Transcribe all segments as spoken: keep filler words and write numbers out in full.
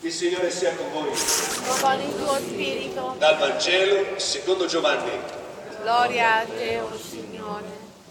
Il Signore sia con voi. Con il tuo spirito. Dal Vangelo secondo Giovanni. Gloria a te, o Signore.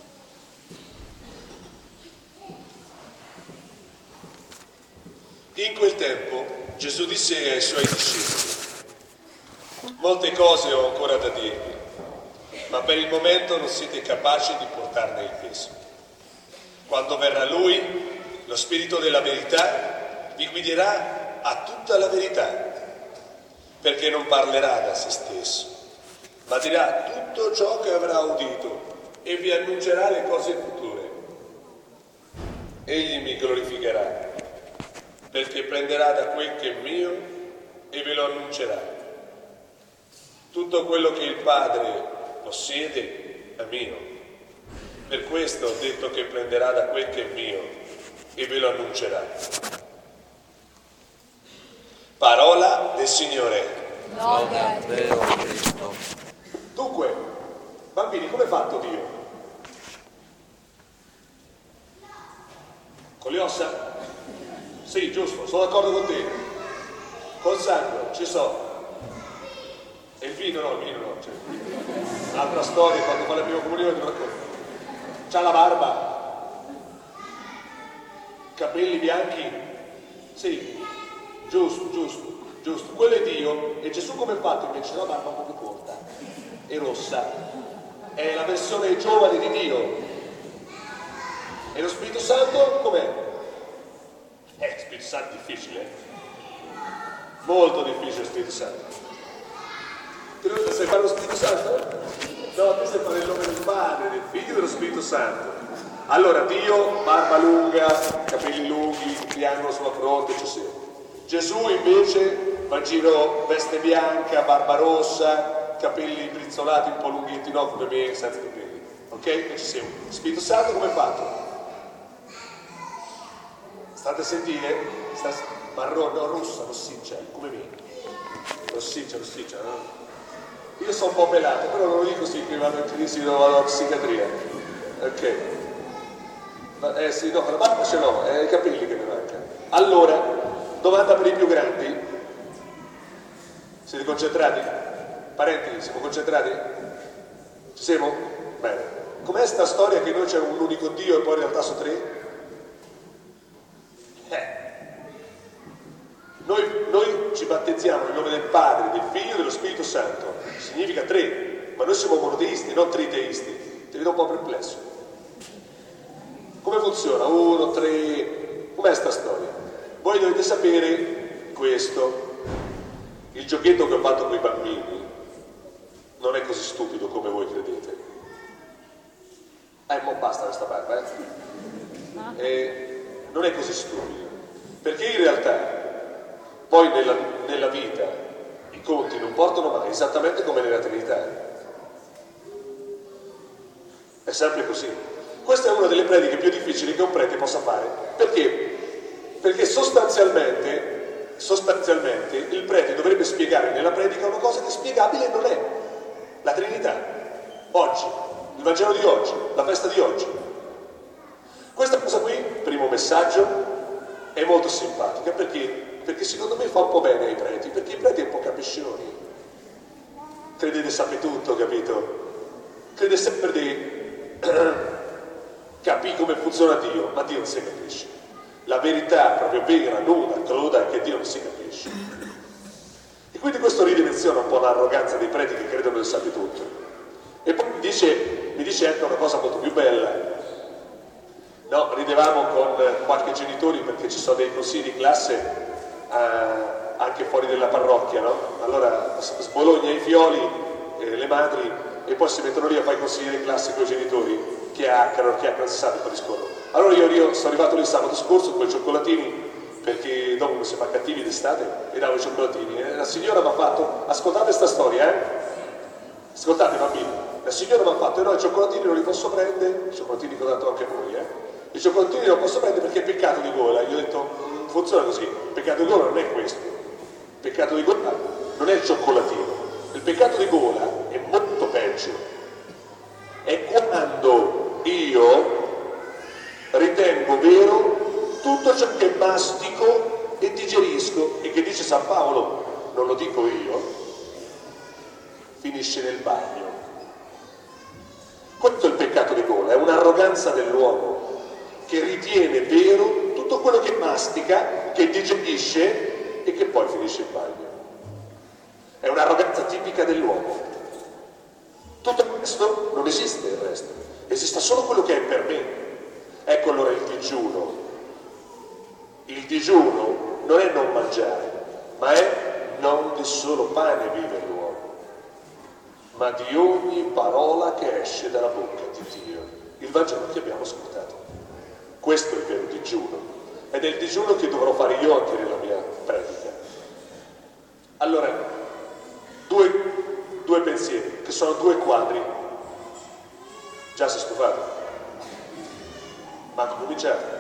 In quel tempo Gesù disse ai suoi discepoli: molte cose ho ancora da dirvi, ma per il momento non siete capaci di portarne il peso. Quando verrà Lui, lo Spirito della verità, vi guiderà a tutta la verità, perché non parlerà da se stesso, ma dirà tutto ciò che avrà udito e vi annuncerà le cose future. Egli mi glorificherà, perché prenderà da quel che è mio e ve lo annuncerà. Tutto quello che il Padre possiede è mio. Per questo ho detto che prenderà da quel che è mio e ve lo annuncerà. Parola del Signore. Lode a te, o Cristo. Dunque, bambini, come è fatto Dio? Con le ossa? Sì, giusto, sono d'accordo con te. Col sangue, ci so. E il vino no, il vino no. Cioè, un'altra storia, quando fa la prima comunione te lo racconto. C'ha la barba, capelli bianchi, sì, giusto, giusto, giusto. Quello è Dio. E Gesù come è fatto invece? La barba un po' più corta e rossa. È la versione giovane di Dio. E lo Spirito Santo com'è? Eh, lo Spirito Santo è difficile. Molto difficile lo Spirito Santo. Tu sai fare lo Spirito Santo? No, tu sai fare il nome del Padre, del Figlio e dello Spirito Santo. Allora, Dio, barba lunga, capelli lunghi, triangolo sulla fronte, ci siamo. Gesù invece va in giro, veste bianca, barba rossa, capelli brizzolati un po' lunghetti, no, come me, senza capelli. Ok? E ci siamo. Spirito Santo come è fatto? State a sentire? Sta marrone, no, rossa, rossiccia, come me. Rossiccia, rossiccia, no? Io sono un po' pelato, però non lo dico così che vado in crisi, non vado alla psichiatria. Ok. Ma, eh sì, no, la barba ce l'ho, è i capelli che mi mancano. Allora, domanda per i più grandi. Siete concentrati? Parenti, siamo concentrati? Ci siamo? Bene. Com'è sta storia che noi c'è un unico Dio e poi in realtà sono tre? Eh. Noi, noi ci battezziamo nel nome del Padre, del Figlio e dello Spirito Santo. Significa tre, ma noi siamo monoteisti, non triteisti. Ti vedo un po' perplesso. Come funziona? Uno, tre... Com'è sta storia? Voi dovete sapere questo. Il giochetto che ho fatto con i bambini non è così stupido come voi credete. Eh, mo basta questa barba, eh? eh non è così stupido. Perché in realtà poi nella, nella vita i conti non portano mai, esattamente come nella Trinità. È sempre così. Questa è una delle prediche più difficili che un prete possa fare. Perché? Perché sostanzialmente, sostanzialmente il prete dovrebbe spiegare nella predica una cosa che spiegabile non è. La Trinità. Oggi. Il Vangelo di oggi. La festa di oggi. Questa cosa qui, primo messaggio, è molto simpatica. Perché? Perché secondo me fa un po' bene ai preti, perché i preti un po' capiscioni. Credete sapete tutto, capito? Crede sempre di capire come funziona Dio, ma Dio non si capisce. La verità proprio vera, nuda, cruda, è che Dio non si capisce. E quindi questo ridimensiona un po' l'arroganza dei preti che credono di sapere tutto. E poi mi dice, mi dice anche una cosa molto più bella. No, ridevamo con qualche genitore perché ci sono dei consigli di classe Uh, anche fuori della parrocchia, no? Allora sbologna i fioli, eh, le madri, e poi si mettono lì a fare i consigli di classe con i genitori che accarano, che accarano, si sa di discorrono. Allora io, io sono arrivato lì sabato scorso con i cioccolatini, perché dopo non si fa cattivi d'estate, e davo i cioccolatini. E la signora mi ha fatto, ascoltate sta storia, eh? Ascoltate bambini, la signora mi ha fatto, e no, i cioccolatini non li posso prendere, i cioccolatini che ho dato anche a voi, eh? I cioccolatini non posso prendere perché è peccato di gola. Io ho detto, funziona così, il peccato di gola non è questo, il peccato di gola non è il cioccolatino, il peccato di gola è molto peggio, è quando io ritengo vero tutto ciò che mastico e digerisco e che dice San Paolo, non lo dico io, finisce nel bagno. Questo è il peccato di gola, è un'arroganza dell'uomo che ritiene vero tutto quello che mastica, che digerisce e che poi finisce in bagno. È un'arroganza tipica dell'uomo. Tutto il resto non esiste, il resto. Esiste solo quello che è per me. Ecco allora il digiuno. Il digiuno non è non mangiare, ma è non di solo pane vive l'uomo, ma di ogni parola che esce dalla bocca di Dio. Il Vangelo che abbiamo ascoltato. Questo è il vero digiuno. Ed è il digiuno che dovrò fare io anche nella mia predica. Allora, due, due pensieri, che sono due quadri. Già si è stufato? Manco cominciato.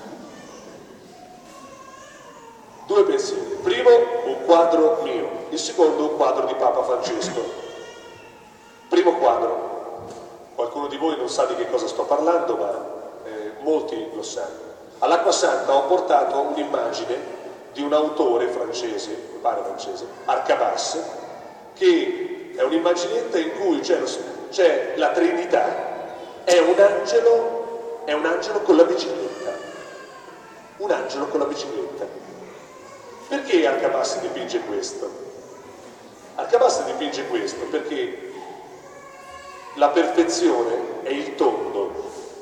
Due pensieri. Il primo, un quadro mio. Il secondo, un quadro di Papa Francesco. Primo quadro. Qualcuno di voi non sa di che cosa sto parlando, ma eh, molti lo sanno. All'Acqua Santa ho portato un'immagine di un autore francese, mi pare francese, Arcabas, che è un'immaginetta in cui c'è, lo, c'è la Trinità, è un angelo, è un angelo con la bicicletta. Un angelo con la bicicletta. Perché Arcabas dipinge questo? Arcabas dipinge questo perché la perfezione è il tondo,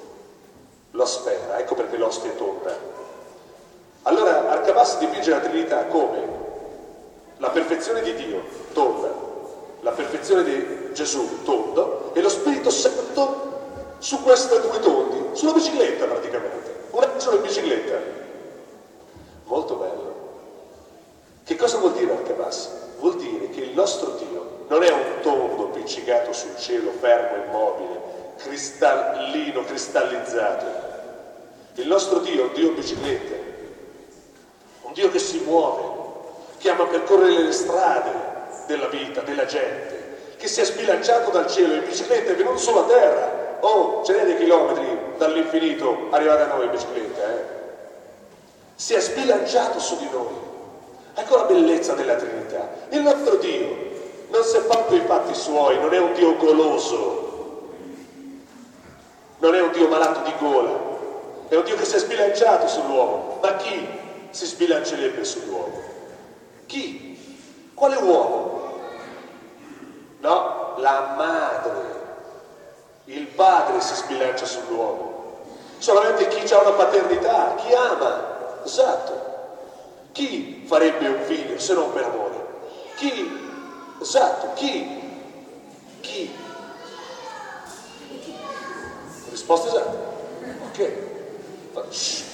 la sfera, ecco perché l'ostia è tonda. Allora Arcabas dipinge la Trinità come la perfezione di Dio, tonda, la perfezione di Gesù, tondo, e lo Spirito Santo su questi due tondi, sulla bicicletta praticamente, un angelo in bicicletta. Molto bello. Che cosa vuol dire Arcabas? Vuol dire che il nostro Dio non è un tondo appiccicato sul cielo, fermo, immobile, cristallino, cristallizzato. Il nostro Dio è un Dio in bicicletta, un Dio che si muove, che ama percorrere le strade della vita, della gente, che si è sbilanciato dal cielo in bicicletta e è venuto sulla terra. Oh, ce n'è dei chilometri dall'infinito arrivate a noi in bicicletta, eh? Si è sbilanciato su di noi. Ecco la bellezza della Trinità. Il nostro Dio non si è fatto i fatti suoi, non è un Dio goloso, non è un Dio malato di gola, è un Dio che si è sbilanciato sull'uomo. Ma chi si sbilancerebbe sull'uomo? Chi? Quale uomo? No, la madre. Il padre si sbilancia sull'uomo. Solamente chi ha una paternità, chi ama, esatto. Chi farebbe un figlio se non per amore? Chi? Esatto, chi? Chi? Risposta esatta. Ok. Shh.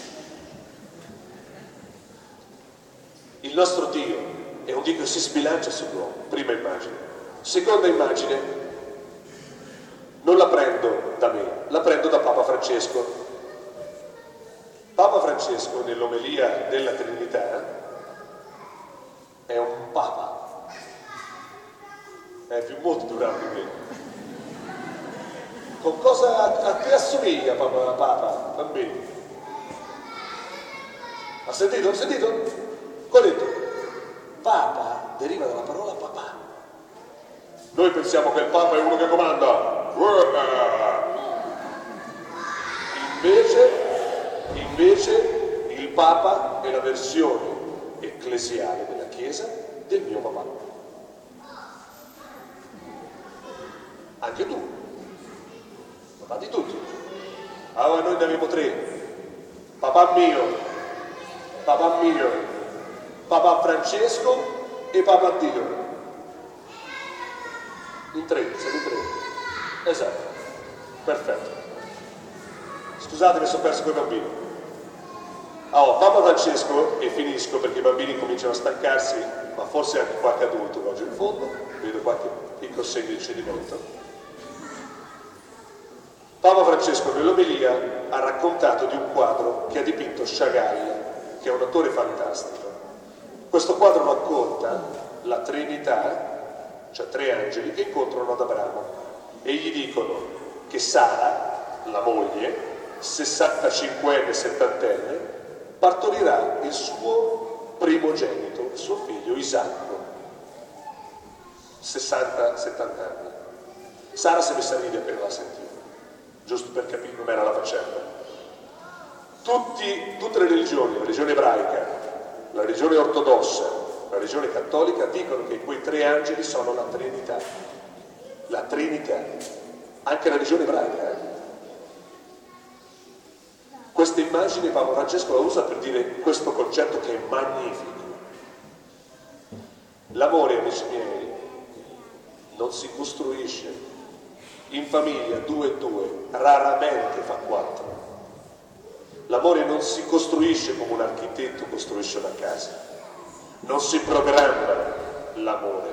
Il nostro Dio è un Dio che si sbilancia sull'uomo. Prima immagine. Seconda immagine, non la prendo da me, la prendo da Papa Francesco. Papa Francesco nell'omelia della Trinità è un papa, è più molto durato di me. Con cosa a, a te assomiglia Papa, Papa, bambini? Ha sentito? Ha sentito? Cosa ho detto? Papa deriva dalla parola papà. Noi pensiamo che il Papa è uno che comanda. Invece Invece il Papa è la versione ecclesiale della Chiesa del mio papà. Anche tu. Papà di tutti. Allora noi ne abbiamo tre. Papà mio, papà mio, papà Francesco e papà Dio. In tre, siete in tre. Esatto. Perfetto. Scusate, mi sono perso con i bambini. Oh, Papa Francesco, e finisco perché i bambini cominciano a stancarsi, ma forse anche qualche adulto oggi in fondo, vedo qualche piccolo segno di cedimento. Papa Francesco nell'omelia ha raccontato di un quadro che ha dipinto Chagall, che è un attore fantastico. Questo quadro racconta la Trinità, cioè tre angeli che incontrano ad Abramo e gli dicono che Sara, la moglie, sessantacinquenne, settantenne, partorirà il suo primogenito, suo figlio Isacco, sessanta settanta anni. Sara si è messa a ridere appena la sentiva, giusto per capire com'era la faccenda. Tutti, tutte le religioni, la religione ebraica, la religione ortodossa, la religione cattolica, dicono che quei tre angeli sono la Trinità. La Trinità. Anche la religione ebraica. Eh? Questa immagine Papa Francesco la usa per dire questo concetto che è magnifico. L'amore, amici miei, non si costruisce in famiglia due e due, raramente fa quattro. L'amore non si costruisce come un architetto costruisce una casa, non si programma l'amore.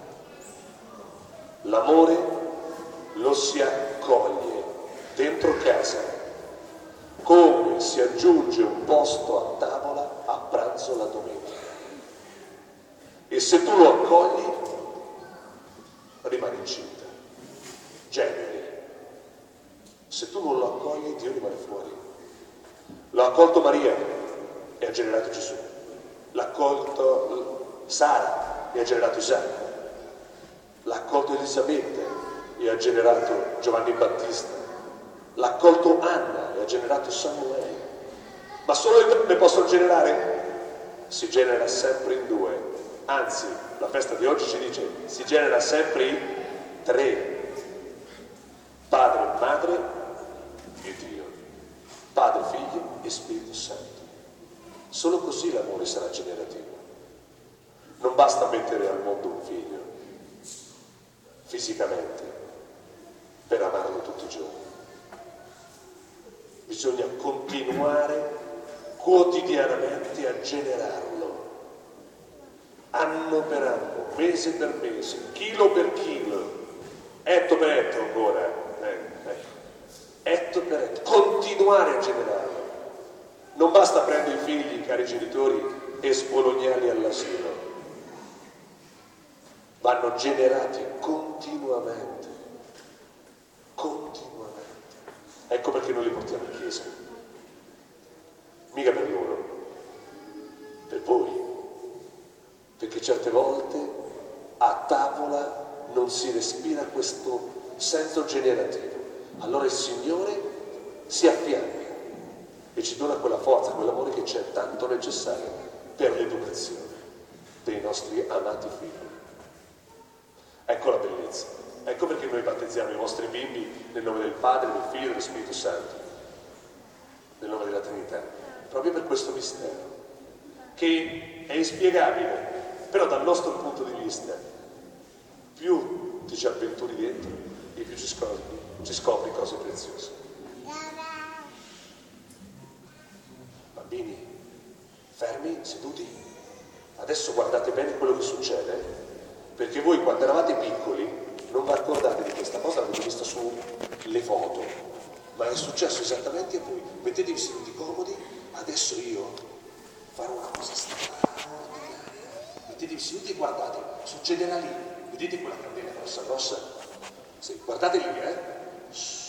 L'amore lo si accoglie dentro casa, come si aggiunge un posto a tavola a pranzo la domenica. E se tu lo accogli, rimane incinta, generi. Se tu non lo accogli, Dio rimane fuori. L'ha accolto Maria e ha generato Gesù. L'ha accolto Sara e ha generato Isacco. L'ha accolto Elisabetta e ha generato Giovanni Battista. L'ha accolto Anna e ha generato Samuele. Ma solo le donne possono generare? Si genera sempre in due. Anzi, la festa di oggi ci dice si genera sempre in tre. Padre, madre e Dio. Padre, Figlio e Spirito Santo. Solo così l'amore sarà generativo. Non basta mettere al mondo un figlio fisicamente per amarlo tutti i giorni. Bisogna continuare quotidianamente a generarlo, anno per anno, mese per mese, chilo per chilo, etto per etto ancora, eh, ecco. etto per etto, continuare a generarlo. Non basta prendere i figli, cari genitori, e sbolognarli all'asilo. Vanno generati continuamente, continuamente. Ecco perché noi li portiamo in chiesa. Mica per loro, per voi. Perché certe volte a tavola non si respira questo senso generativo. Allora il Signore si affianca e ci dona quella forza, quell'amore che c'è tanto necessario per l'educazione dei nostri amati figli. Ecco la bellezza. Ecco perché noi battezziamo i vostri bimbi nel nome del Padre, del Figlio e dello Spirito Santo, nel nome della Trinità, proprio per questo mistero che è inspiegabile, però dal nostro punto di vista più ti ci avventuri dentro e più ci scopri, ci scopri cose preziose. Bambini, fermi, seduti. Adesso guardate bene quello che succede, perché voi quando eravate piccoli non vi accordate di questa cosa, l'avete vista sulle foto, ma è successo esattamente a voi. Mettetevi seduti comodi, adesso io farò una cosa straordinaria. Mettetevi seduti e guardate, succederà lì. Vedete quella candela grossa grossa? Sì, guardate lì, eh?